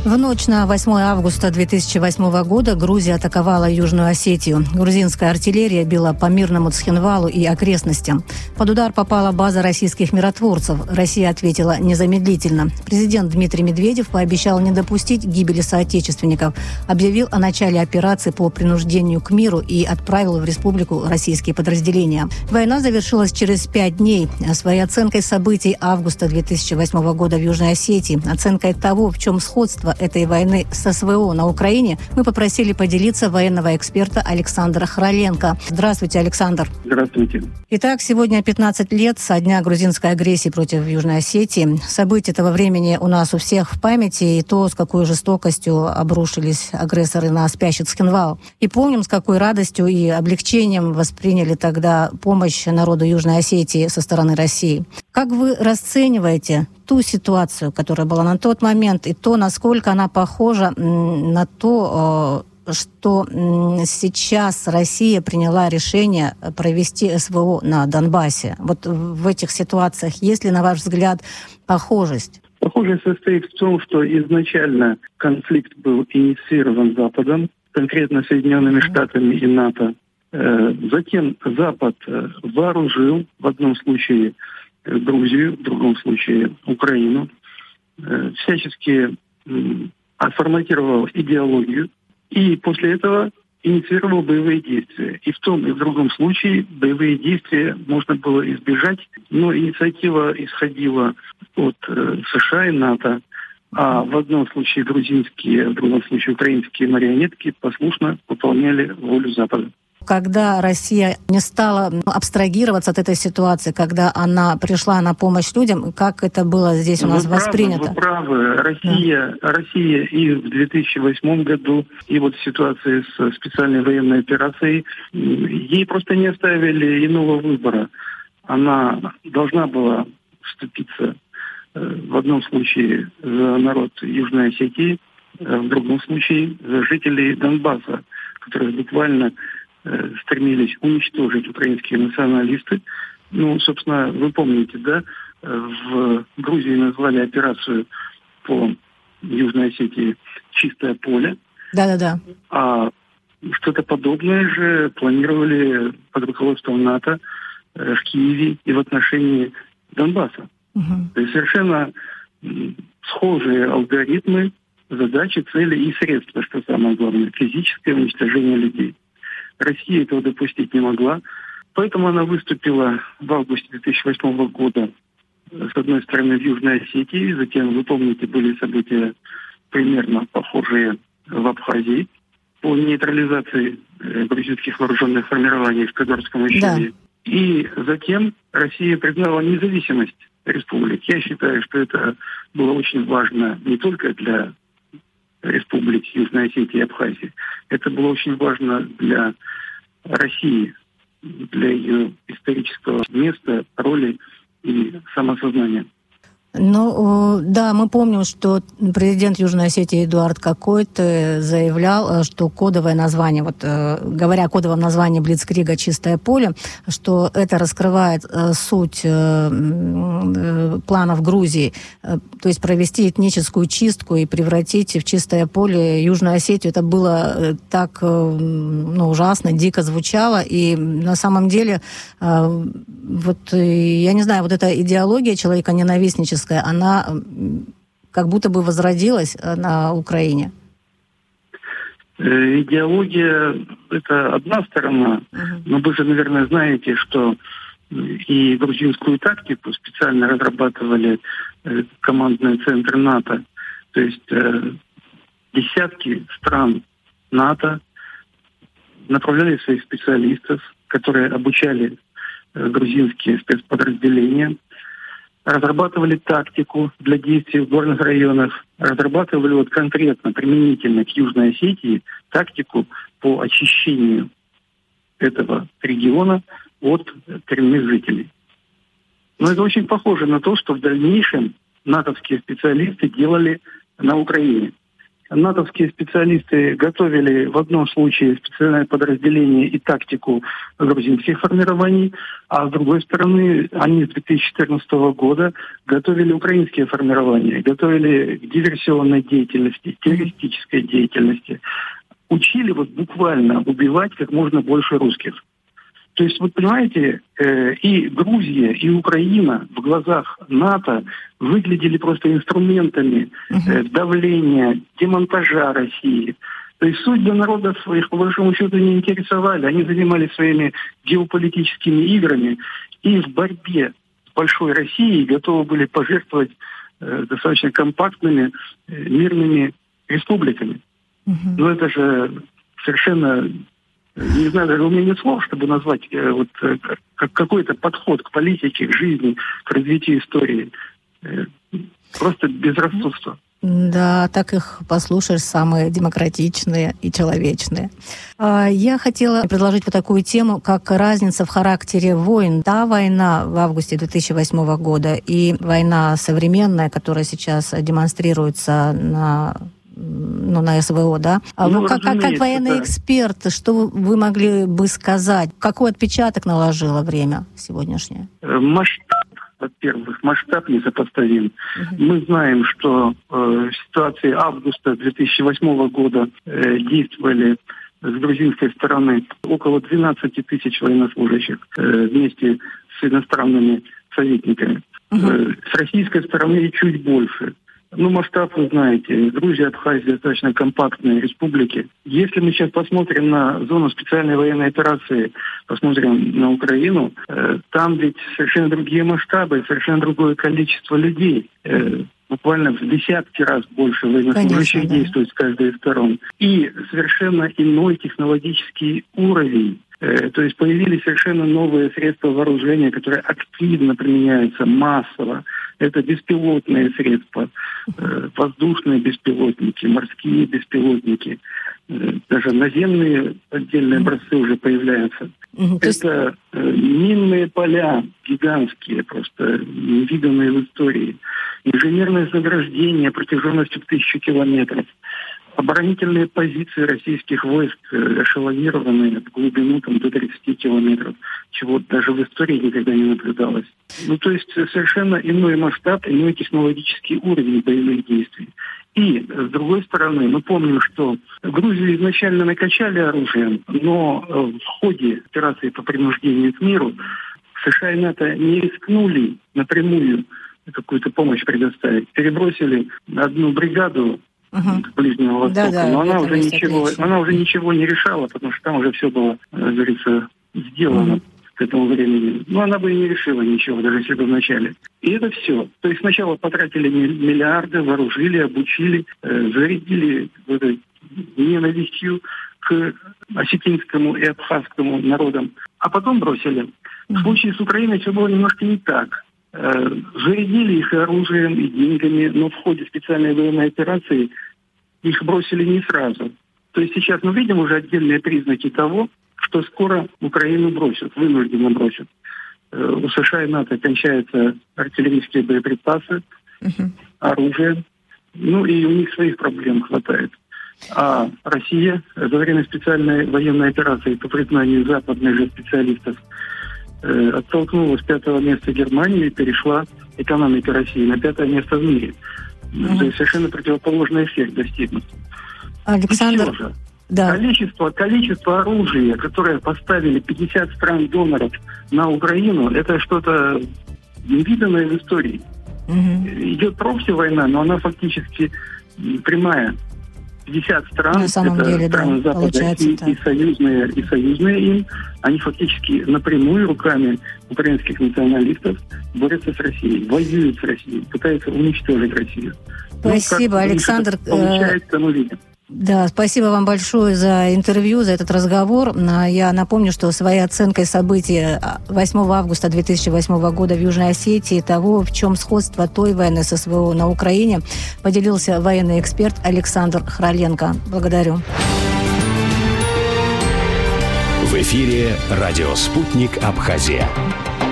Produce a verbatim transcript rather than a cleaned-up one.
В ночь на восьмое августа две тысячи восьмого года Грузия атаковала Южную Осетию. Грузинская артиллерия била по мирному Цхинвалу и окрестностям. Под удар попала база российских миротворцев. Россия ответила незамедлительно. Президент Дмитрий Медведев пообещал не допустить гибели соотечественников, объявил о начале операции по принуждению к миру и отправил в республику российские подразделения. Война завершилась через пять дней. Своей оценкой событий августа две тысячи восьмого года в Южной Осетии, оценкой того, в чем сходство этой войны с СВО на Украине, мы попросили поделиться военного эксперта Александра Хроленко. Здравствуйте, Александр. Здравствуйте. Итак, сегодня пятнадцать лет со дня грузинской агрессии против Южной Осетии. События этого времени у нас у всех в памяти, и то, с какой жестокостью обрушились агрессоры на спящий Цхинвал. И помним, с какой радостью и облегчением восприняли тогда помощь народу Южной Осетии со стороны России. Как вы расцениваете ту ситуацию, которая была на тот момент, и то, насколько она похожа на то, что сейчас Россия приняла решение провести СВО на Донбассе? Вот в этих ситуациях есть ли, на ваш взгляд, похожесть? Похожесть состоит в том, что изначально конфликт был инициирован Западом, конкретно Соединенными Штатами и НАТО. Затем Запад вооружил в одном случае Грузию, в другом случае Украину, всячески отформатировал идеологию и после этого инициировал боевые действия. И в том и в другом случае боевые действия можно было избежать, но инициатива исходила от США и НАТО, а в одном случае грузинские, в другом случае украинские марионетки послушно выполняли волю Запада. Когда Россия не стала абстрагироваться от этой ситуации, когда она пришла на помощь людям, как это было здесь у нас вы воспринято? Правы, вы правы. Россия, да. Россия и в две тысячи восьмом году, и вот в ситуации с специальной военной операцией, ей просто не оставили иного выбора. Она должна была вступиться в одном случае за народ Южной Осетии, в другом случае за жителей Донбасса, которые буквально стремились уничтожить украинские националисты. Ну, собственно, вы помните, да, в Грузии назвали операцию по Южной Осетии «Чистое поле». Да-да-да. А что-то подобное же планировали под руководством НАТО в Киеве и в отношении Донбасса. Угу. То есть совершенно схожие алгоритмы, задачи, цели и средства, что самое главное, физическое уничтожение людей. Россия этого допустить не могла, поэтому она выступила в августе две тысячи восьмого года с одной стороны в Южной Осетии, затем, вы помните, были события примерно похожие в Абхазии по нейтрализации грузинских вооруженных формирований в Кадорском ущелье. Да. И затем Россия признала независимость республик. Я считаю, что это было очень важно не только для республик Южной Осетии и Абхазии. Это было очень важно для России, для ее исторического места, роли и самосознания. Ну, да, мы помним, что президент Южной Осетии Эдуард Кокойт заявлял, что кодовое название, вот говоря о кодовом названии Блицкрига «Чистое поле», что это раскрывает суть планов Грузии, то есть провести этническую чистку и превратить в чистое поле Южную Осетию. Это было так, ну, ужасно, дико звучало, и на самом деле, вот, я не знаю, вот эта идеология человеконенавистническая, она как будто бы возродилась на Украине. Идеология – это одна сторона, uh-huh. но вы же, наверное, знаете, что и грузинскую тактику специально разрабатывали командные центры НАТО. То есть десятки стран НАТО направляли своих специалистов, которые обучали грузинские спецподразделения, разрабатывали тактику для действий в горных районах, разрабатывали вот конкретно, применительно к Южной Осетии, тактику по очищению этого региона от коренных жителей. Но это очень похоже на то, что в дальнейшем натовские специалисты делали на Украине. натовские специалисты готовили в одном случае специальное подразделение и тактику грузинских формирований, а с другой стороны, они с две тысячи четырнадцатого года готовили украинские формирования, готовили к диверсионной деятельности, террористической деятельности. Учили вот буквально убивать как можно больше русских. То есть, вот понимаете, э, и Грузия, и Украина в глазах НАТО выглядели просто инструментами э, давления, демонтажа России. То есть судьбы народов своих, по большому счету, не интересовали. Они занимались своими геополитическими играми и в борьбе с большой Россией готовы были пожертвовать э, достаточно компактными э, мирными республиками. Uh-huh. Но это же совершенно... Не знаю, даже у меня нет слов, чтобы назвать э, вот, э, как, какой-то подход к политике, к жизни, к развитию истории. Э, просто безрассудство. Да, так их послушаешь, самые демократичные и человечные. Я хотела предложить вот такую тему, как разница в характере войн. Та война в августе две тысячи восьмого года и война современная, которая сейчас демонстрируется на... ну, на СВО, да? А ну, вы как, как, как военный да. эксперт, что вы могли бы сказать? Какой отпечаток наложило время сегодняшнее? Масштаб, во-первых, масштаб несопоставим. Uh-huh. Мы знаем, что э, в ситуации августа две тысячи восьмого года э, действовали с грузинской стороны около двенадцать тысяч военнослужащих э, вместе с иностранными советниками. Uh-huh. Э, с российской стороны чуть больше. Ну, масштаб, вы знаете, Грузия, Абхазия достаточно компактные республики. Если мы сейчас посмотрим на зону специальной военной операции, посмотрим на Украину, э, там ведь совершенно другие масштабы, совершенно другое количество людей. Э, буквально в десятки раз больше военнослужащих Конечно, да. действует с каждой из сторон. И совершенно иной технологический уровень. Э, то есть появились совершенно новые средства вооружения, которые активно применяются массово. Это беспилотные средства, э, воздушные беспилотники, морские беспилотники, э, даже наземные отдельные образцы уже появляются. Mm-hmm. Это э, минные поля гигантские, просто невиданные в истории. Инженерное заграждение протяженностью в тысячу километров. Оборонительные позиции российских войск эшелонированные в глубину там, до тридцати километров, чего даже в истории никогда не наблюдалось. Ну, то есть совершенно иной масштаб, иной технологический уровень боевых действий. И, с другой стороны, мы помним, что Грузию изначально накачали оружием, но в ходе операции по принуждению к миру США и НАТО не рискнули напрямую какую-то помощь предоставить. Перебросили одну бригаду Uh-huh. Ближнего Востока, да, да, но она уже ничего, она уже ничего не решала, потому что там уже все было, как говорится, сделано uh-huh. к этому времени. Но она бы и не решила ничего, даже если бы вначале. И это все. То есть сначала потратили миллиарды, вооружили, обучили, э, зарядили этой ненавистью к осетинскому и абхазскому народам, а потом бросили. Uh-huh. В случае с Украиной все было немножко не так. Зарядили их и оружием, и деньгами, но в ходе специальной военной операции их бросили не сразу. То есть сейчас мы видим уже отдельные признаки того, что скоро Украину бросят, вынужденно бросят. У США и НАТО кончаются артиллерийские боеприпасы, uh-huh. оружие, ну и у них своих проблем хватает. А Россия за время специальной военной операции, по признанию западных же специалистов, оттолкнула с пятого места Германии и перешла экономика России на пятое место в мире. Mm-hmm. То есть совершенно противоположный эффект достигнут. Александр, да. Количество, количество оружия, которое поставили пятьдесят стран-доноров на Украину, это что-то невиданное в истории. Mm-hmm. Идет прокси-война, но она фактически прямая. пятьдесят стран, на самом это деле, страны да, Запада и, и союзные, и союзные им, они фактически напрямую руками украинских националистов борются с Россией, воюют с Россией, пытаются уничтожить Россию. Спасибо, ну, Александр. Получается, мы видим. Да, спасибо вам большое за интервью, за этот разговор. Я напомню, что своей оценкой событий восьмого августа две тысячи восьмого года в Южной Осетии, того, в чем сходство той войны с СВО на Украине, поделился военный эксперт Александр Храленко. Благодарю. В эфире радио «Спутник Абхазия».